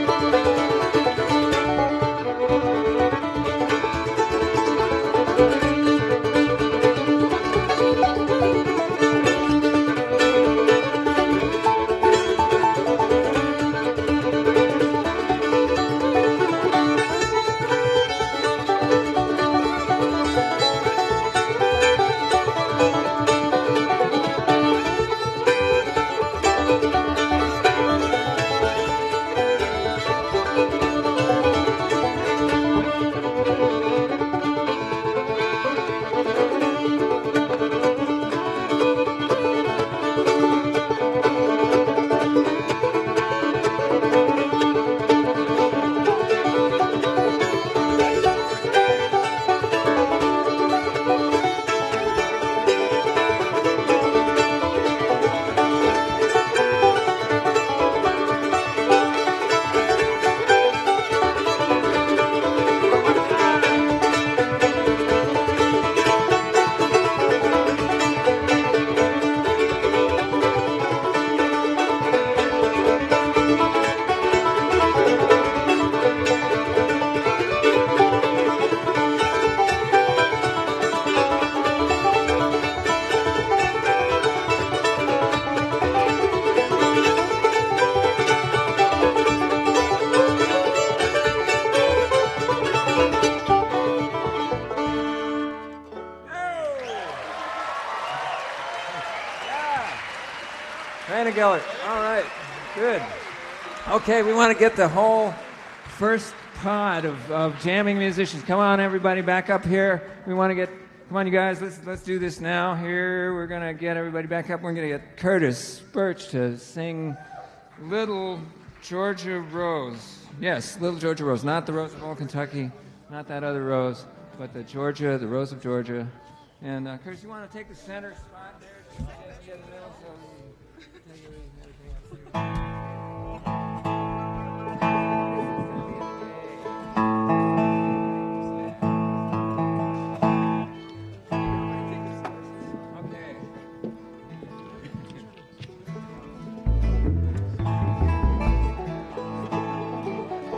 Gellert. All right, good. Okay, we want to get the whole first pod of jamming musicians. Come on, everybody, back up here. We want to get. Come on, you guys. Let's do this now. Here, we're gonna get everybody back up. We're gonna get Curtis Birch to sing "Little Georgia Rose." Yes, "Little Georgia Rose," not the Rose of Old Kentucky, not that other rose, but the Georgia, the Rose of Georgia. And Curtis, you want to take the center spot there? Just get in the middle, so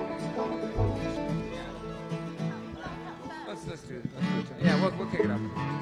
let's do it. Yeah, we'll kick it up.